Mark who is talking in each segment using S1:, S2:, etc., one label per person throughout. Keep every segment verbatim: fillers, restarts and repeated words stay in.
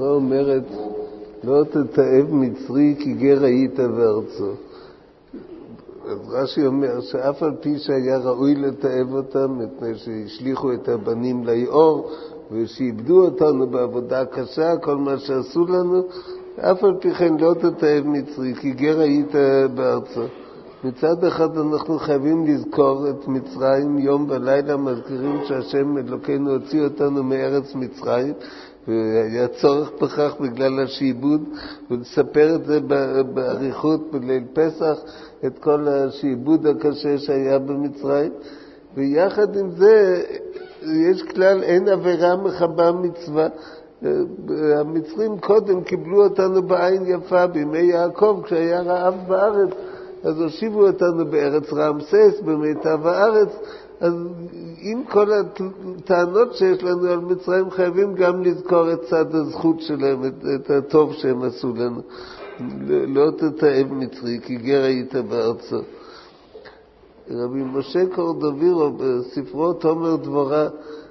S1: הגמרא אומרת, לא תתאב מצרי כי גר היית בארצו. אז רש"י אומר שאף על פי שהיה ראוי לתאב אותם, מפני שהשליחו את הבנים ליאור, ושאיבדו אותנו בעבודה קשה, כל מה שעשו לנו, אף על פי כן לא תתאב מצרי כי גר היית בארצו. מצד אחד אנחנו חייבים לזכור את מצרים, יום ולילה מזכירים שהשם אלוקינו הוציא אותנו מארץ מצרים, והיה צורך בכך בגלל השעבוד, ולספר את זה בעריכות בליל פסח, את כל השעבוד הקשה שהיה במצרים. ויחד עם זה יש כלל, אין עבירה מחבה מצווה. המצרים קודם קיבלו אותנו בעין יפה בימי יעקב כשהיה רעב בארץ, אז הושיבו אותנו בארץ רעמסס, במיטב הארץ. אז עם כל הטענות שיש לנו על מצרים, חייבים גם לזכור את צד הזכות שלהם, את, את הטוב שהם עשו לנו. לא תתאב מצרי כי גר היית בארצו. רבי משה קורדובירו בספרו תומר דבורה,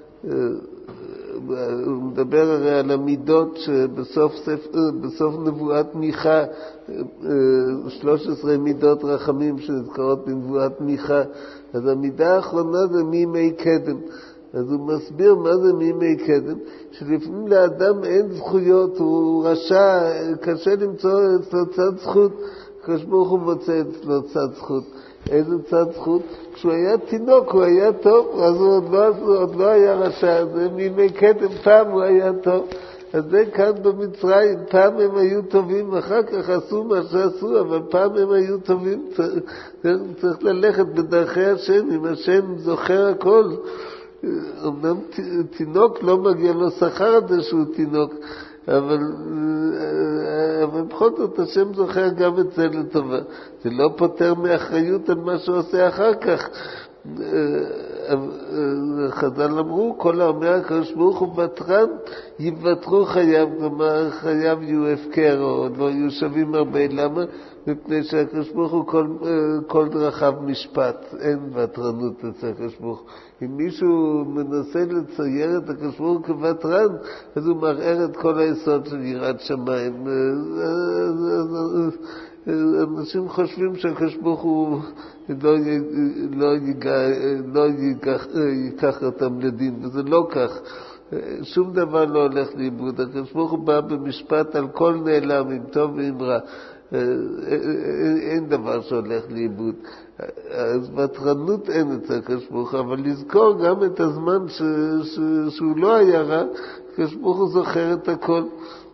S1: הוא מדבר הרי על המידות שבסוף ספר, בסוף נבואת מיכה, שלוש עשרה מידות רחמים שנזכרות בנבואת מיכה. אז המידה האחרונה זה מימי קדם. אז הוא מסביר מה זה מימי קדם, שלפעמים לאדם אין זכויות, הוא רשע, קשה למצוא אצלו צד זכות, הקדוש ברוך הוא מוצא אצלו צד זכות. איזה צד זכות? כשהוא היה תינוק הוא היה טוב, אז הוא עוד לא, עוד לא היה רשע, זה מימי קדם, פעם הוא היה טוב. אז זה כאן במצרים, פעם הם היו טובים, אחר כך עשו מה שעשו, אבל פעם הם היו טובים. צריך, צריך ללכת בדרכי השם, אם השם זוכר הכל. אמנם תינוק לא מגיע לו שכר עד שהוא תינוק, אבל, אבל בכל זאת השם זוכר גם את זה לטובה. זה לא פותר מאחריות על מה שעושה אחר כך. חז"ל אמרו, כל האומר הקדוש ברוך הוא ותרן, יוותרו חייו, כלומר חייו יהיו הפקר או לא יהיו שווים הרבה. למה? מפני שהקדוש ברוך הוא כל, כל דרכיו משפט, אין ותרנות אצל הקדוש ברוך הוא. אם מישהו מנסה לצייר את הקדוש ברוך הוא כוותרן, אז הוא מערער את כל היסוד של יראת שמיים. אנשים חושבים שהקדוש ברוך הוא לא, לא, יגע, לא ייקח, ייקח אותם לדין, וזה לא כך. שום דבר לא הולך לאיבוד. הקדוש ברוך הוא בא במשפט על כל נעלם, עם טוב ועם רע. אין דבר שהולך לאיבוד. אז ותרנות אין אצל הקדוש ברוך הוא, אבל לזכור גם את הזמן ש, ש, שהוא לא היה רע, הקדוש ברוך הוא זוכר את הכל.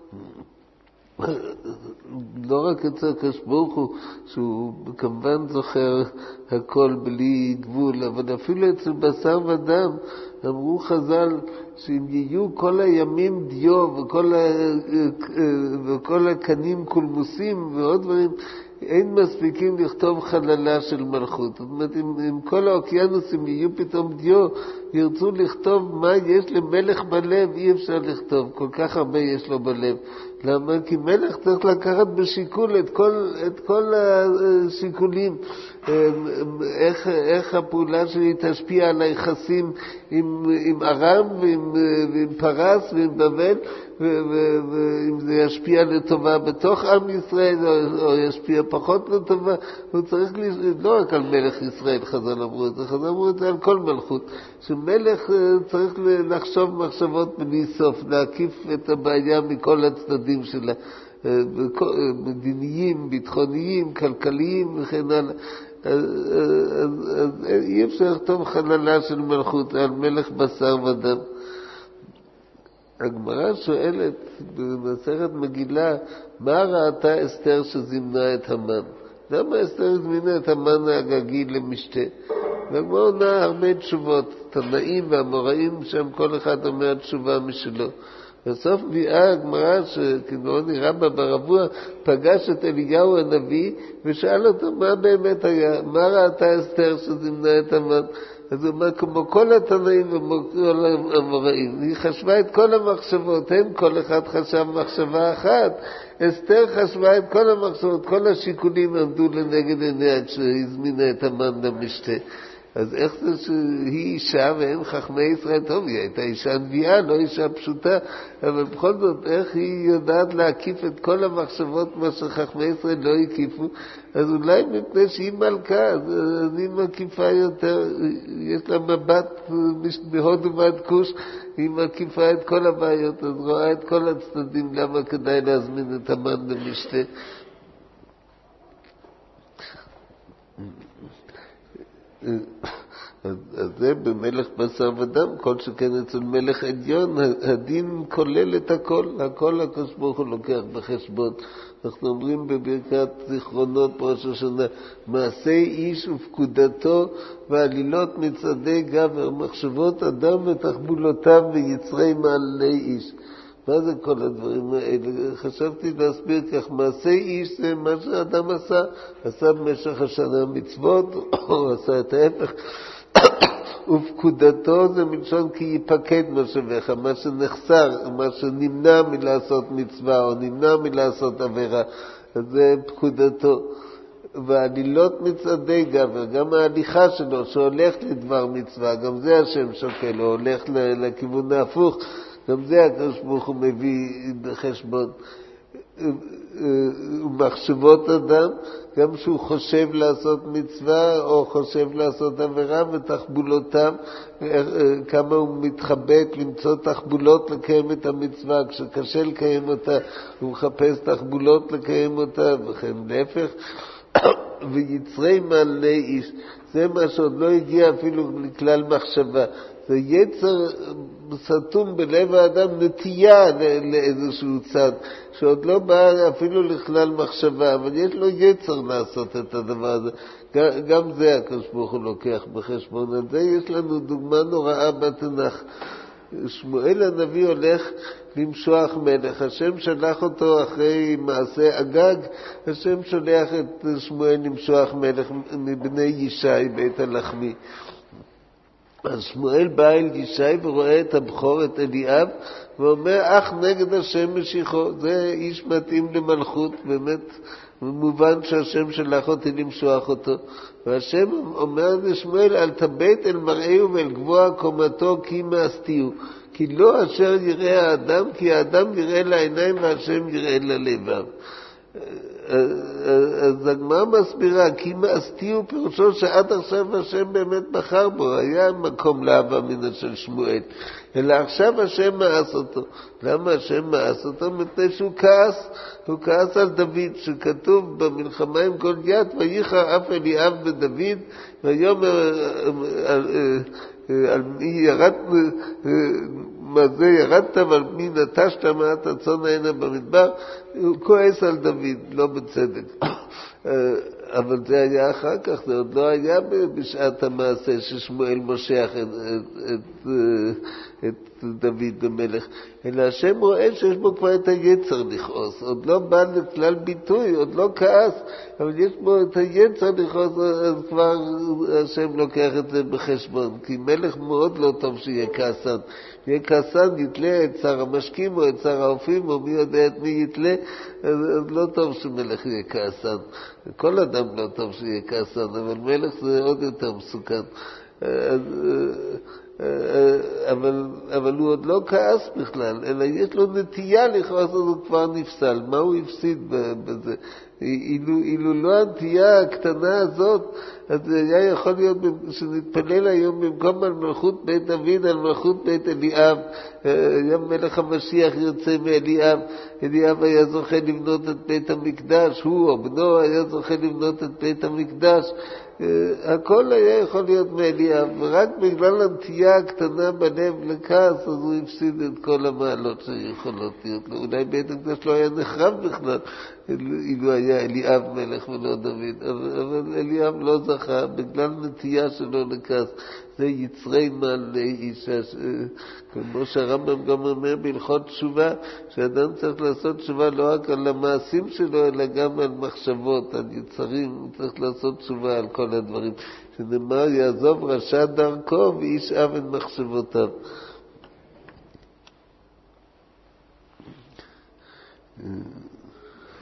S1: לא רק אצל הקדוש ברוך הוא, שהוא כמובן זוכר הכל בלי גבול, אבל אפילו אצל בשר ודם, אמרו חז"ל שאם יהיו כל הימים דיו וכל, ה... וכל הקנים קולמוסים ועוד דברים, אין מספיקים לכתוב חללה של מלכות. זאת אומרת, אם, אם כל האוקיינוסים יהיו פתאום דיו, ירצו לכתוב מה יש למלך בלב, אי אפשר לכתוב, כל כך הרבה יש לו בלב. למה? כי מלך צריך לקחת בשיקול את כל, את כל השיקולים, איך, איך הפעולה שלי תשפיע על היחסים עם, עם ארם ועם, ועם פרס ועם בבל, ואם זה ישפיע לטובה בתוך עם ישראל או, או ישפיע פחות לטובה. הוא צריך לא רק על מלך ישראל, חז"ל אמרו את זה, חז"ל אמרו את זה על כל מלכות, שמלך צריך לחשוב מחשבות בלי סוף, להקיף את הבעיה מכל הצדדים שלה, מדיניים, ביטחוניים, כלכליים וכן הלאה. אז, אז, אז אי אפשר לכתוב חללה של מלכות על מלך בשר ודם. הגמרא שואלת במסכת מגילה, מה ראתה אסתר שזימנה את המן? למה אסתר זמינה את המן האגגי למשתה? והגמרא עונה הרבה תשובות, תנאים והאמוראים, שם כל אחד אומר תשובה משלו. בסוף ביאה הגמרא שכנראה נראה בה ברבוע, פגש את אליהו הנביא ושאל אותו מה באמת היה, מה ראתה אסתר שזימנה את המן? אז הוא אומר, כמו כל התנאים וכל האמוראים, היא חשבה את כל המחשבות, הם כל אחד חשב מחשבה אחת, אסתר חשבה את כל המחשבות, כל השיקולים עמדו לנגד עיניה כשהזמינה את המן למשתה. אז איך זה שהיא אישה ואין חכמי ישראל? טוב, היא הייתה אישה נביאה, לא אישה פשוטה, אבל בכל זאת, איך היא יודעת להקיף את כל המחשבות, מה שחכמי ישראל לא הקיפו? אז אולי מפני שהיא מלכה, אז, אז היא מקיפה יותר, יש לה מבט מהודו ועד כוש, היא מקיפה את כל הבעיות, אז רואה את כל הצדדים, למה כדאי להזמין את המן למשתה. אז, אז זה במלך בשר ודם, כל שכן אצל מלך עליון, הדין כולל את הכל, הכל הקדוש ברוך הוא לוקח בחשבון. אנחנו אומרים בברכת זיכרונות בראש השנה, מעשה איש ופקודתו ועלילות מצעדי גבר, מחשבות אדם ותחבולותיו ויצרי מעללי איש. מה זה כל הדברים האלה? חשבתי להסביר כך, מעשה איש זה מה שאדם עשה, עשה במשך השנה מצוות, או עשה את ההפך, ופקודתו זה מלשון כי ייפקד משאביך, מה שנחסר, מה שנמנע מלעשות מצווה, או נמנע מלעשות עבירה, זה פקודתו. ועלילות מצעדי גבר, גם ההליכה שלו שהולך לדבר מצווה, גם זה השם שוקל, הוא הולך לכיוון ההפוך, גם זה הקדוש ברוך הוא מביא בחשבון. ומחשבות אדם, גם שהוא חושב לעשות מצווה או חושב לעשות עבירה, ותחבולותיו, כמה הוא מתחבט למצוא תחבולות לקיים את המצווה, כשקשה לקיים אותה הוא מחפש תחבולות לקיים אותה, וכן להפך. ויצרי מעללי איש, זה מה שעוד לא הגיע אפילו לכלל מחשבה, זה יצר סתום בלב האדם, נטייה לאיזשהו צד, שעוד לא בא אפילו לכלל מחשבה, אבל יש לו יצר לעשות את הדבר הזה. גם זה הקדוש ברוך הוא לוקח בחשבון. על זה יש לנו דוגמה נוראה בתנ"ך. שמואל הנביא הולך למשוח מלך, השם שלח אותו אחרי מעשה אגג, השם שולח את שמואל למשוח מלך מבני ישי בית הלחמי. אז שמואל בא אל ישי ורואה את הבכור, את אליאב, ואומר, אך נגד השם משיחו, זה איש מתאים למלכות, באמת מובן שהשם שלח אותי למשוח אותו. והשם אומר לשמואל, אל תבט אל מראהו ואל גבוה קומתו כי מאסתיהו, כי לא אשר יראה האדם, כי האדם יראה לעיניים והשם יראה ללבב. אז הגמרא מסבירה, כי מאסתיהו פירושו שעד עכשיו השם באמת בחר בו, היה מקום להווה מן של שמואל, אלא עכשיו השם מאס אותו. למה השם מאס אותו? מפני שהוא כעס, הוא כעס על דוד, שכתוב במלחמה עם גוליית, וייחר אף אליאב בדוד, ויאמר על מי ירד, מה זה ירדת ועל מי נטשת מעט הצאן הנה במדבר, הוא כועס על דוד, לא בצדק. אבל זה היה אחר כך, זה עוד לא היה בשעת המעשה ששמואל מושך את, את, את, את דוד במלך, אלא השם רואה שיש בו כבר את היצר לכעוס, עוד לא בא לכלל ביטוי, עוד לא כעס, אבל יש בו את היצר לכעוס, אז כבר השם לוקח את זה בחשבון, כי מלך מאוד לא טוב שיהיה כעסן, יהיה כעסן יתלה את שר המשקים או את שר האופים או מי יודע את מי יתלה, אז, אז לא טוב שמלך יהיה כעסן. כל אדם לא טוב שיהיה כעסן, אבל מלך זה עוד יותר מסוכן. אז, אבל, אבל הוא עוד לא כעס בכלל, אלא יש לו נטייה לכעוס, אז הוא כבר נפסל. מה הוא הפסיד בזה? אילו, אילו לא הנטייה הקטנה הזאת, אז היה יכול להיות שנתפלל היום במקום על מלכות בית דוד, על מלכות בית אליאב. היה מלך המשיח יוצא מאליאב, אליאב היה זוכה לבנות את בית המקדש, הוא או בנו היה זוכה לבנות את בית המקדש. הכל היה יכול להיות מאליאב, ורק בגלל הנטייה הקטנה בלב לכעס, אז הוא הפסיד את כל המעלות שיכולות להיות לו. אולי בית המקדש לא היה נחרב בכלל, אילו היה אליאב מלך ולא דוד, אבל אליאב לא זכה בגלל נטייה שלו לכעס. זה יצרי מעללי איש, כמו שהרמב"ם גם אומר בהלכות תשובה, שאדם צריך לעשות תשובה לא רק על המעשים שלו, אלא גם על מחשבות, על יצרים, הוא צריך לעשות תשובה על כל הדברים. שנאמר, יעזוב רשע דרכו ואיש אבן מחשבותיו.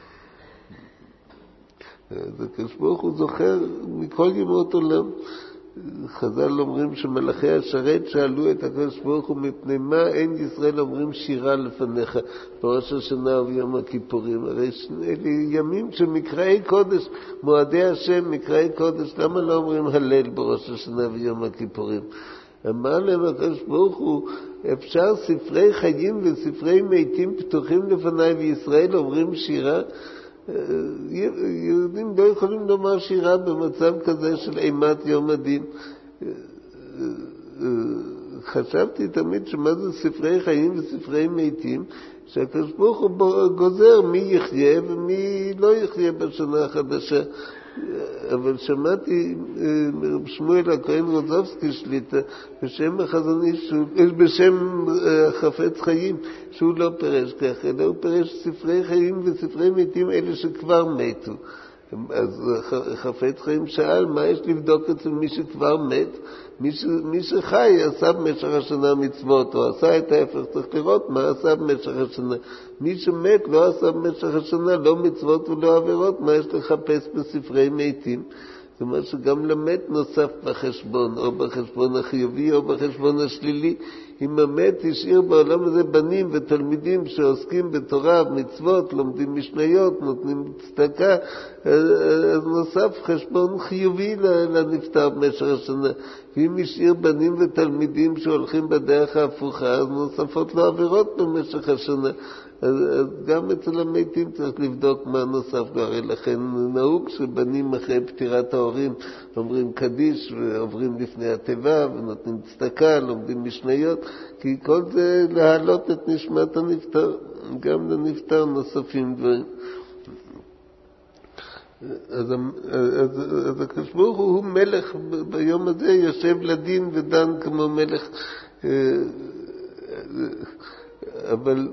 S1: אז הקדוש ברוך הוא זוכר מכל ימות עולם. חז"ל אומרים שמלאכי השרת שאלו את הקדוש ברוך הוא מפני מה אין ישראל אומרים שירה לפניך בראש השנה וביום הכיפורים. הרי אלה ימים שמקראי קודש, מועדי השם, מקראי קודש, למה לא אומרים הלל בראש השנה ויום הכיפורים? אמר להם הקדוש ברוך הוא, אפשר ספרי חיים וספרי מתים פתוחים לפניי וישראל אומרים שירה? יהודים לא יכולים לומר שירה במצב כזה של אימת יום הדין. חשבתי תמיד שמה זה ספרי חיים וספרי מתים, שהקדוש ברוך הוא גוזר מי יחיה ומי לא יחיה בשנה החדשה. אבל שמעתי מרב שמואל הכהן רוזובסקי שליטה בשם החזון איש, בשם חפץ חיים, שהוא לא פרש כך, אלא הוא פרש ספרי חיים וספרי מתים, אלה שכבר מתו. אז חפץ חיים שאל, מה יש לבדוק אצל מי שכבר מת? מי, ש... מי שחי עשה במשך השנה מצוות, או עשה את ההפך, צריך לראות מה עשה במשך השנה. מי שמת לא עשה במשך השנה, לא מצוות ולא עבירות, מה יש לחפש בספרי מתים? זאת אומרת שגם למת נוסף בחשבון, או בחשבון החיובי או בחשבון השלילי. אם המת השאיר בעולם הזה בנים ותלמידים שעוסקים בתורה, מצוות, לומדים משניות, נותנים צדקה, אז נוסף חשבון חיובי לנפטר במשך השנה. ואם השאיר בנים ותלמידים שהולכים בדרך ההפוכה, אז נוספות לו עבירות במשך השנה. אז, אז גם אצל המתים צריך לבדוק מה נוסף לו. הרי לכן נהוג שבנים אחרי פטירת ההורים אומרים קדיש ועוברים לפני התיבה ונותנים צדקה, לומדים משניות, כי כל זה להעלות את נשמת הנפטר. גם לנפטר נוספים דברים. אז, אז, אז הקדוש ברוך הוא, הוא מלך ביום הזה, יושב לדין ודן כמו מלך, אבל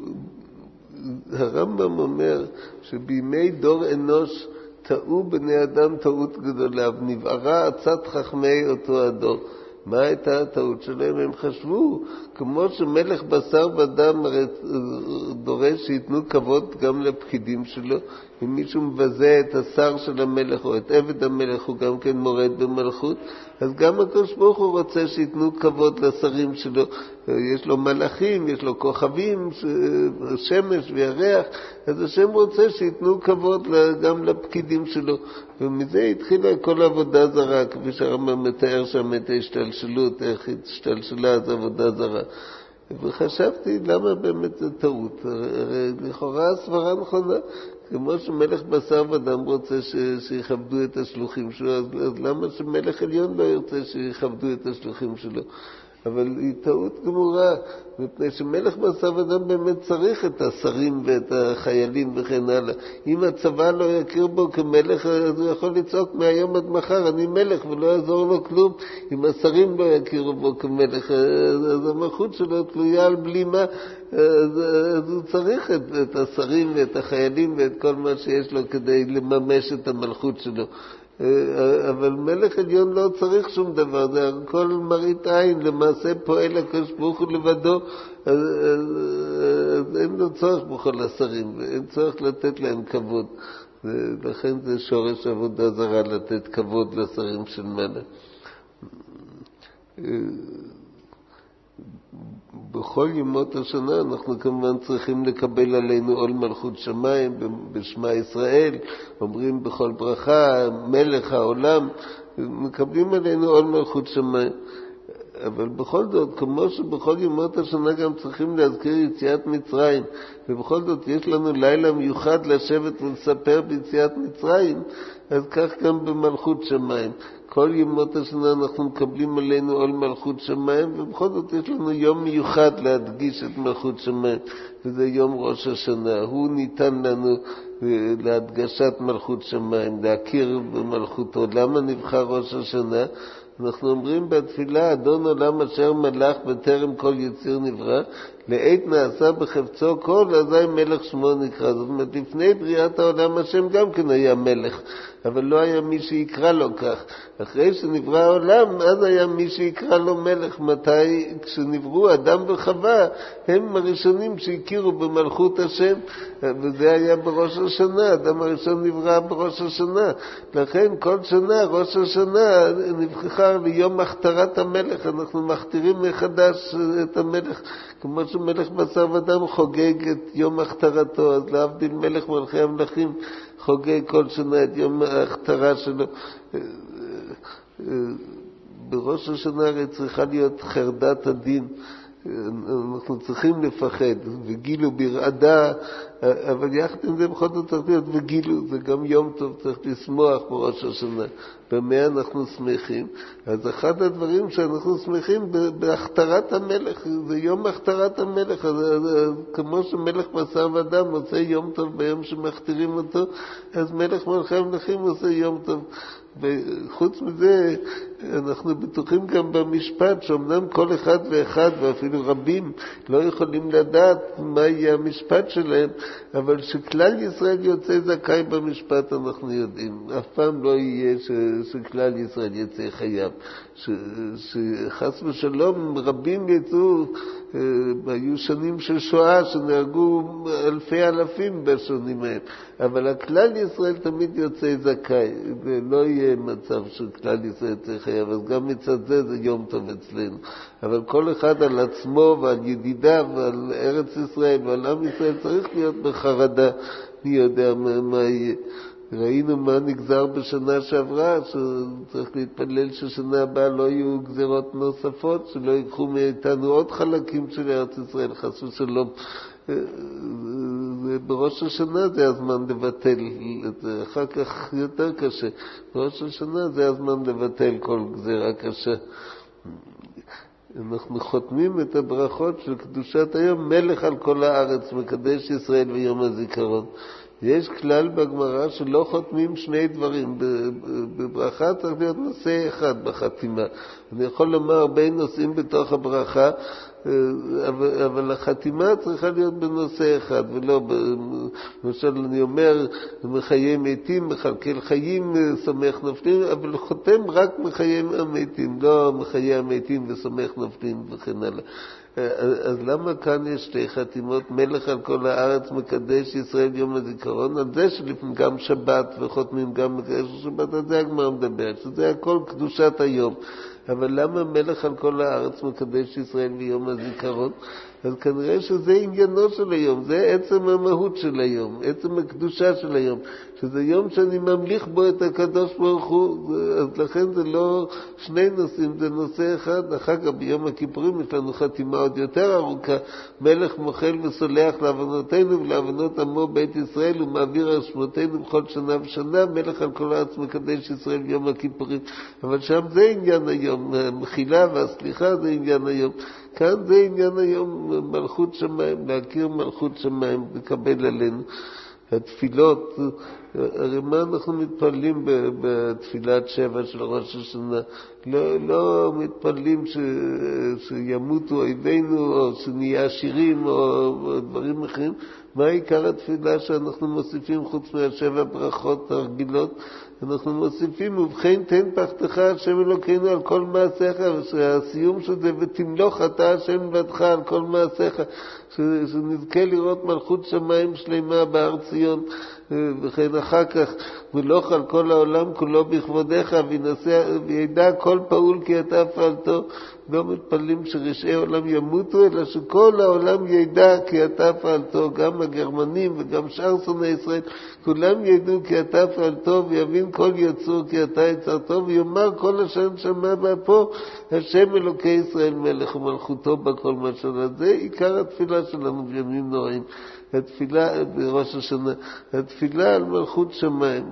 S1: הרמב"ם אומר שבימי דור אנוש טעו בני אדם טעות גדולה, ונבערה עצת חכמי אותו הדור. מה הייתה הטעות שלהם? הם חשבו, כמו שמלך בשר ודם דורש שיתנו כבוד גם לפקידים שלו, אם מישהו מבזה את השר של המלך או את עבד המלך הוא גם כן מורד במלכות, אז גם הקדוש ברוך הוא רוצה שיתנו כבוד לשרים שלו. יש לו מלאכים, יש לו כוכבים, שמש וירח, אז השם רוצה שיתנו כבוד גם לפקידים שלו. ומזה התחילה כל עבודה זרה, כפי שהרמב"ם מתאר שם את ההשתלשלות, איך השתלשלה אז עבודה זרה. וחשבתי למה באמת זה טעות. לכאורה הסברה נכונה, כמו שמלך בשר ודם רוצה ש... שיכבדו את השלוחים שלו, אז, אז למה שמלך עליון לא ירצה שיכבדו את השלוחים שלו? אבל היא טעות גמורה, מפני שמלך בשר ודם באמת צריך את השרים ואת החיילים וכן הלאה. אם הצבא לא יכיר בו כמלך, אז הוא יכול לצעוק מהיום עד מחר, אני מלך, ולא יעזור לו כלום. אם השרים לא יכירו בו כמלך, אז המלכות שלו תלויה על בלימה, אז, אז הוא צריך את, את השרים ואת החיילים ואת כל מה שיש לו כדי לממש את המלכות שלו. אבל מלך עליון לא צריך שום דבר, זה הכל מראית עין, למעשה פועל הקדוש ברוך הוא לבדו, אז, אז, אז אין לו צורך בכל השרים, ואין צורך לתת להם כבוד. ולכן זה שורש עבודה זרה, לתת כבוד לשרים של מלך. בכל ימות השנה אנחנו כמובן צריכים לקבל עלינו עול מלכות שמיים בשמה ישראל, אומרים בכל ברכה מלך העולם, מקבלים עלינו עול מלכות שמיים. אבל בכל זאת, כמו שבכל ימות השנה גם צריכים להזכיר יציאת מצרים, ובכל זאת יש לנו לילה מיוחד לשבת ולספר ביציאת מצרים, אז כך גם במלכות שמיים. כל ימות השנה אנחנו מקבלים עלינו עול מלכות שמיים, ובכל זאת יש לנו יום מיוחד להדגיש את מלכות שמיים, וזה יום ראש השנה. הוא ניתן לנו להדגשת מלכות שמיים, להכיר במלכותו. למה נבחר ראש השנה? אנחנו אומרים בתפילה, אדון עולם אשר מלך בטרם כל יציר נברא, לעת נעשה בחפצו כל, אזי מלך שמו נקרא. זאת אומרת, לפני בריאת העולם השם גם כן היה מלך, אבל לא היה מי שיקרא לו כך. אחרי שנברא העולם, אז היה מי שיקרא לו מלך. מתי? כשנבראו אדם וחווה, הם הראשונים שהכירו במלכות השם, וזה היה בראש השנה. אדם הראשון נברא בראש השנה. לכן כל שנה, ראש השנה, נבחר ליום הכתרת המלך. אנחנו מכתירים מחדש את המלך, כמו שמלך בשר ודם חוגג את יום הכתרתו, אז להבדיל מלך מלכי המלכים חוגג כל שנה את יום ההכתרה שלו. בראש השנה הרי צריכה להיות חרדת הדין, אנחנו צריכים לפחד, וגילו ברעדה, אבל יחד עם זה בכל זאת צריך להיות וגילו, זה גם יום טוב, צריך לשמוח בראש השנה. במה אנחנו שמחים? אז אחד הדברים שאנחנו שמחים בהכתרת המלך, זה יום הכתרת המלך. אז, אז, אז, כמו שמלך בשר ודם עושה יום טוב ביום שמכתירים אותו, אז מלך מלכי המלכים עושה יום טוב. וחוץ מזה, אנחנו בטוחים גם במשפט, שאומנם כל אחד ואחד, ואפילו רבים, לא יכולים לדעת מה יהיה המשפט שלהם, אבל שכלל ישראל יוצא זכאי במשפט אנחנו יודעים. אף פעם לא יהיה ש, שכלל ישראל יצא חייב. ש, שחס ושלום רבים יצאו, היו שנים של שואה שנהרגו אלפי אלפים בשונים מהם, אבל הכלל ישראל תמיד יוצא זכאי, ולא יהיה מצב שכלל ישראל יצא חייב. אז גם מצד זה זה יום טוב אצלנו, אבל כל אחד על עצמו ועל ידידיו ועל ארץ ישראל ועל עם ישראל צריך להיות בחרדה. מי יודע מה, מה יהיה. ראינו מה נגזר בשנה שעברה, שצריך להתפלל ששנה הבאה לא יהיו גזירות נוספות, שלא ייקחו מאיתנו עוד חלקים של ארץ ישראל, חס ושלום. בראש השנה זה הזמן לבטל, אחר כך יותר קשה. בראש השנה זה הזמן לבטל כל גזירה קשה. אנחנו חותמים את הברכות של קדושת היום, מלך על כל הארץ, מקדש ישראל ויום הזיכרון. יש כלל בגמרא שלא חותמים שני דברים. בברכה צריך להיות נושא אחד בחתימה. אני יכול לומר הרבה נושאים בתוך הברכה, אבל, אבל החתימה צריכה להיות בנושא אחד, ולא, למשל אני אומר, מחיי מתים, מחלקל חיים, שמח נופלים, אבל חותם רק מחיי המתים, לא מחיי המתים ושמח נופלים וכן הלאה. אז למה כאן יש שתי חתימות? מלך על כל הארץ, מקדש ישראל יום הזיכרון, על זה שלפעמים גם שבת וחותמים גם מקדש שבת, על זה הגמרא מדברת, שזה הכל קדושת היום. אבל למה מלך על כל הארץ, מקדש ישראל ביום הזיכרון? אז כנראה שזה עניינו של היום, זה עצם המהות של היום, עצם הקדושה של היום, שזה יום שאני ממליך בו את הקדוש ברוך הוא. אז לכן זה לא שני נושאים, זה נושא אחד. אחר כך ביום הכיפורים יש לנו חתימה עוד יותר ארוכה, מלך מוחל וסולח לעוונותינו ולעוונות עמו בית ישראל, ומעביר על שמותינו בכל שנה ושנה, מלך על כל הארץ, מקדש ישראל ביום הכיפורים. אבל שם זה עניין היום, המחילה והסליחה זה עניין היום. כאן זה עניין היום, מלכות שמיים, להכיר מלכות שמיים, לקבל עלינו. התפילות, הרי מה אנחנו מתפללים בתפילת שבע של ראש השנה? לא, לא מתפללים ש, שימותו אויבינו, או שנהיה עשירים, או דברים אחרים. מה עיקר התפילה שאנחנו מוסיפים חוץ מהשבע ברכות הרגילות? אנחנו מוסיפים, ובכן תן פחתך השם אלוקינו על כל מעשיך, שהסיום של זה, ותמלוך אתה השם לבדך על כל מעשיך, שנזכה לראות מלכות שמיים שלמה בהר ציון. וכן אחר כך, מלוך על כל העולם כולו בכבודך, וידע כל פעול כי אתה פעלתו. לא מתפללים שרשעי עולם ימותו, אלא שכל העולם ידע כי אתה פעלתו, גם הגרמנים וגם שאר שונאי ישראל, כולם ידעו כי אתה פעלתו, ויבין כל יצור כי אתה יצרתו, ויאמר כל השם שמע פה, השם אלוקי ישראל מלך ומלכותו בכל משל. זה עיקר התפילה שלנו בימים נוראים. התפילה בראש השנה, התפילה על מלכות שמיים,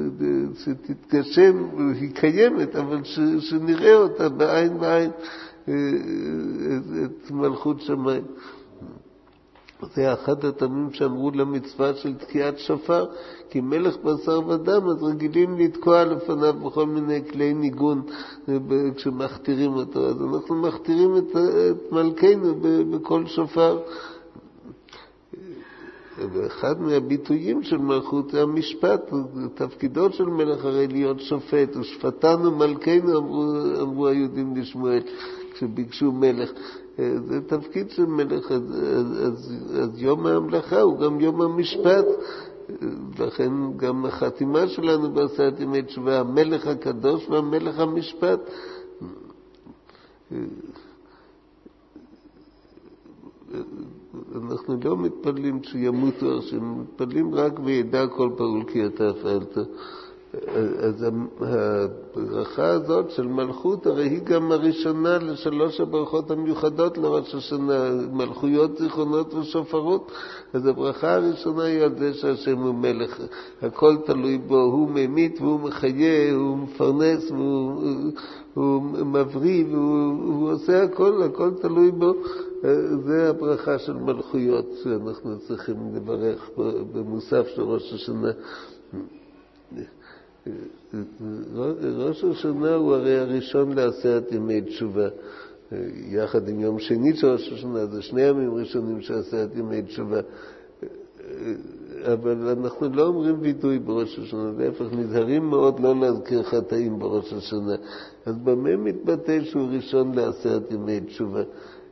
S1: שתתגשם, היא קיימת, אבל ש, שנראה אותה בעין בעין, את מלכות שמיים. זה אחד הטעמים שאמרו למצווה של תקיעת שופר, כי מלך בשר ודם, אז רגילים לתקוע לפניו בכל מיני כלי ניגון כשמכתירים אותו. אז אנחנו מכתירים את, את מלכנו בכל שופר. ואחד מהביטויים של מלכות זה המשפט, תפקידו של מלך הרי להיות שופט, ושפטנו מלכנו, אמרו, אמרו היהודים לשמואל כשביקשו מלך. זה תפקיד של מלך, אז, אז, אז יום ההמלכה הוא גם יום המשפט, לכן גם החתימה שלנו בעשרת ימי תשובה, המלך הקדוש והמלך המשפט. אנחנו לא מתפללים שימותו, שמתפללים רק וידע כל פעול כי אתה פעלת. אז הברכה הזאת של מלכות הרי היא גם הראשונה לשלוש הברכות המיוחדות לראש השנה, מלכויות, זיכרונות ושופרות. אז הברכה הראשונה היא על זה שהשם הוא מלך, הכל תלוי בו, הוא ממית והוא מחיה, הוא מפרנס והוא הוא מבריא והוא הוא עושה הכל, הכל תלוי בו. זה הברכה של מלכויות שאנחנו צריכים לברך במוסף של ראש השנה. ראש השנה הוא הרי הראשון לעשרת ימי תשובה, יחד עם יום שני של ראש השנה, זה שני ימים ראשונים של עשרת ימי תשובה. אבל אנחנו לא אומרים וידוי בראש השנה, להפך, נזהרים מאוד לא להזכיר חטאים בראש השנה. אז במה מתבטא שהוא ראשון לעשרת ימי תשובה?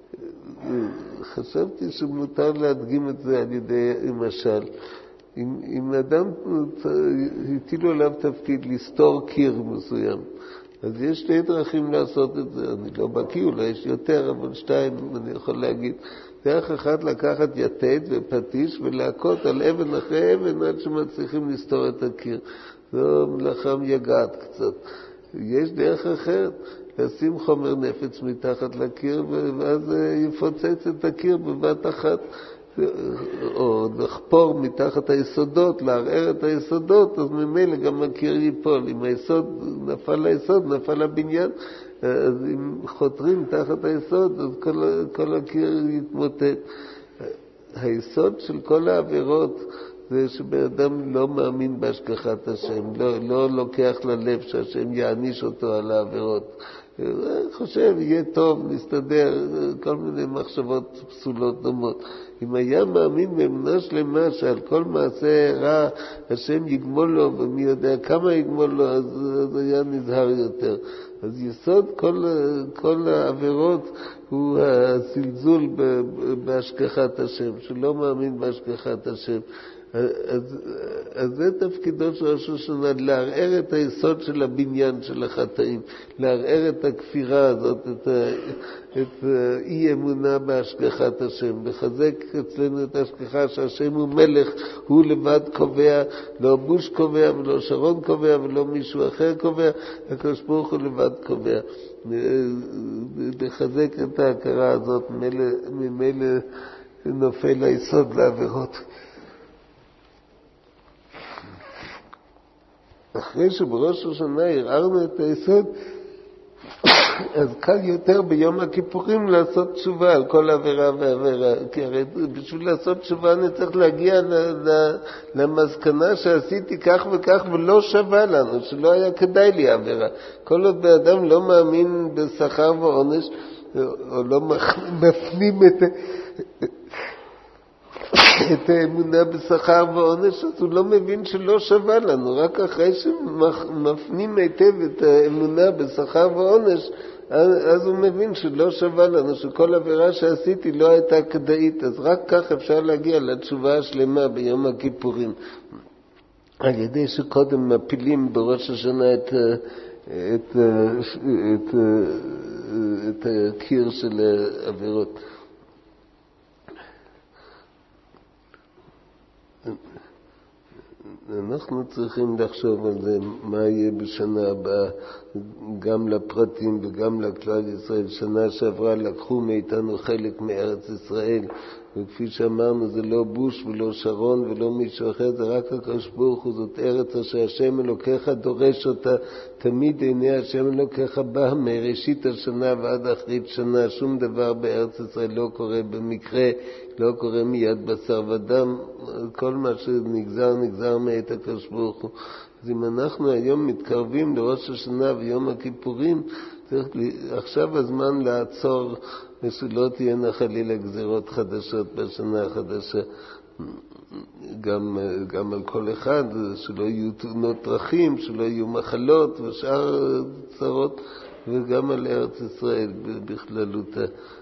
S1: חשבתי שמותר להדגים את זה על ידי משל. אם, אם אדם הטילו עליו תפקיד לסתור קיר מסוים, אז יש שתי דרכים לעשות את זה. אני לא בקיא, אולי יש יותר, אבל שתיים אני יכול להגיד. דרך אחת לקחת יתד ופטיש ולהכות על אבן אחרי אבן עד שמצליחים לסתור את הקיר. זו מלאכה מייגעת קצת. יש דרך אחרת, לשים חומר נפץ מתחת לקיר ואז יפוצץ את הקיר בבת אחת. או לחפור מתחת היסודות, לערער את היסודות, אז ממילא גם הקיר ייפול. אם היסוד נפל היסוד, נפל הבניין, אז אם חותרים תחת היסוד, אז כל, כל הקיר יתמוטט. היסוד של כל העבירות זה שבאדם לא מאמין בהשגחת השם, לא, לא לוקח ללב שהשם יעניש אותו על העבירות. חושב, יהיה טוב, נסתדר, כל מיני מחשבות פסולות דומות. אם היה מאמין באמונה שלמה שעל כל מעשה רע השם יגמול לו, ומי יודע כמה יגמול לו, אז, אז היה נזהר יותר. אז יסוד כל, כל העבירות הוא הזלזול בהשגחת השם, שלא מאמין בהשגחת השם. אז, אז זה תפקידו של ראש השנה, לערער את היסוד של הבניין של החטאים, לערער את הכפירה הזאת, את, את אי אמונה בהשגחת השם, לחזק אצלנו את ההשגחה שהשם הוא מלך, הוא לבד קובע, לא בוש קובע ולא שרון קובע ולא מישהו אחר קובע, הקדוש ברוך הוא לבד קובע. לחזק את ההכרה הזאת, ממילא נופל היסוד לעבירות. אחרי שבראש השנה הרערנו את היסוד, אז קל יותר ביום הכיפורים לעשות תשובה על כל עבירה ועבירה. כי הרי בשביל לעשות תשובה אני צריך להגיע למסקנה שעשיתי כך וכך ולא שווה לנו, שלא היה כדאי לי עבירה. כל עוד באדם לא מאמין בשכר ועונש, או לא מפנים את... את האמונה בשכר ועונש, אז הוא לא מבין שלא שווה לנו. רק אחרי שמפנים היטב את האמונה בשכר ועונש, אז הוא מבין שלא שווה לנו, שכל עבירה שעשיתי לא הייתה כדאית. אז רק כך אפשר להגיע לתשובה השלמה ביום הכיפורים. על ידי שקודם מפילים בראש השנה את, את, את, את הקיר של עבירות. אנחנו צריכים לחשוב על זה, מה יהיה בשנה הבאה. גם לפרטים וגם לכלל ישראל. שנה שעברה לקחו מאיתנו חלק מארץ ישראל, וכפי שאמרנו זה לא בוש ולא שרון ולא מישהו אחר, זה רק הקדוש ברוך הוא. זאת ארץ אשר השם אלוקיך דורש אותה, תמיד עיני השם אלוקיך בה מראשית השנה ועד אחרית שנה. שום דבר בארץ ישראל לא קורה במקרה, לא קורה מיד בשר ודם, כל מה שנגזר נגזר מאת הקדוש ברוך הוא. אז אם אנחנו היום מתקרבים לראש השנה ויום הכיפורים, צריך לי, עכשיו הזמן לעצור ושלא תהיינה חלילה גזירות חדשות בשנה החדשה, גם, גם על כל אחד, שלא יהיו תאונות דרכים, שלא יהיו מחלות ושאר צרות, וגם על ארץ ישראל בכללותה.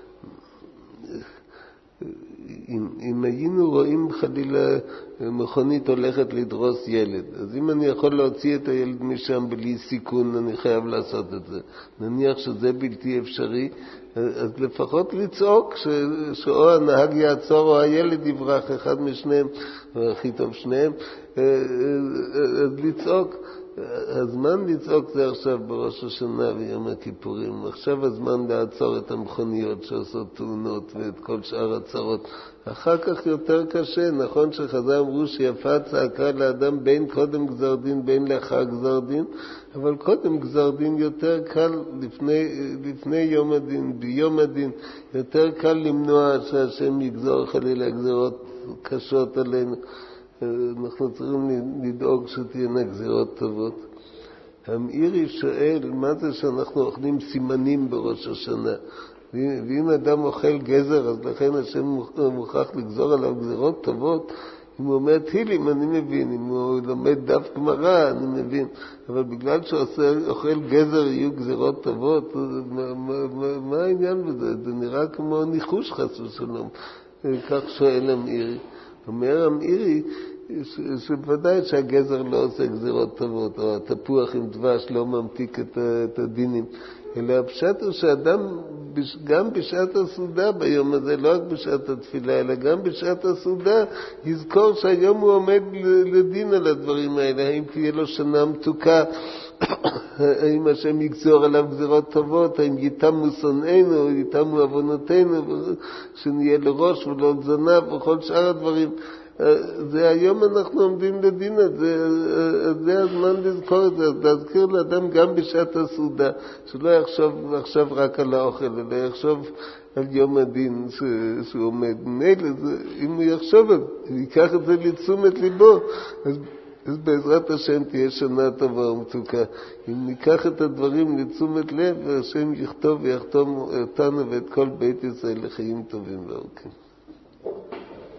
S1: אם, אם היינו רואים חלילה מכונית הולכת לדרוס ילד, אז אם אני יכול להוציא את הילד משם בלי סיכון, אני חייב לעשות את זה. נניח שזה בלתי אפשרי, אז לפחות לצעוק ש, שאו הנהג יעצור או הילד יברח, אחד משניהם, הכי טוב שניהם, אז לצעוק. הזמן לצעוק זה עכשיו בראש השנה ויום הכיפורים. עכשיו הזמן לעצור את המכוניות שעושות תאונות ואת כל שאר הצרות. אחר כך יותר קשה. נכון שחז"ל אמרו שיפה צעקה לאדם בין קודם גזר דין בין לאחר גזר דין, אבל קודם גזר דין יותר קל לפני, לפני יום הדין, ביום הדין יותר קל למנוע שהשם יגזור חלילה גזרות קשות עלינו. אנחנו צריכים לדאוג שתהיינה גזירות טובות. המאירי שואל, מה זה שאנחנו אוכלים סימנים בראש השנה? ואם אדם אוכל גזר, אז לכן השם מוכרח לגזור עליו גזירות טובות. אם הוא אומר תהילים, אני מבין. אם הוא לומד דף גמרא, אני מבין. אבל בגלל שאוכל גזר יהיו גזירות טובות, מה, מה, מה, מה העניין בזה? זה נראה כמו ניחוש חס ושלום. כך שואל המאירי. אומר המאירי שוודאי שהגזר לא עושה גזירות טובות, או התפוח עם דבש לא ממתיק את הדינים, אלא הפשט הוא שאדם גם בשעת הסעודה ביום הזה, לא רק בשעת התפילה, אלא גם בשעת הסעודה, יזכור שהיום הוא עומד לדין על הדברים האלה, האם תהיה לו שנה מתוקה, האם השם יגזור עליו גזירות טובות, האם ייתמו שונאינו או ייתמו עוונותינו, שנהיה לראש ולא זנב וכל שאר הדברים. זה היום אנחנו עומדים לדין, זה, זה הזמן לזכור את זה, אז להזכיר לאדם גם בשעת הסעודה, שלא יחשוב עכשיו רק על האוכל, אלא יחשוב על יום הדין ש, שהוא עומד. מילא, אם הוא יחשוב, הוא ייקח את זה לתשומת ליבו, אז אז בעזרת השם תהיה שנה טובה ומתוקה. אם ניקח את הדברים לתשומת לב, השם יכתוב ויחתום אותנו ואת כל בית ישראל לחיים טובים וארוכים.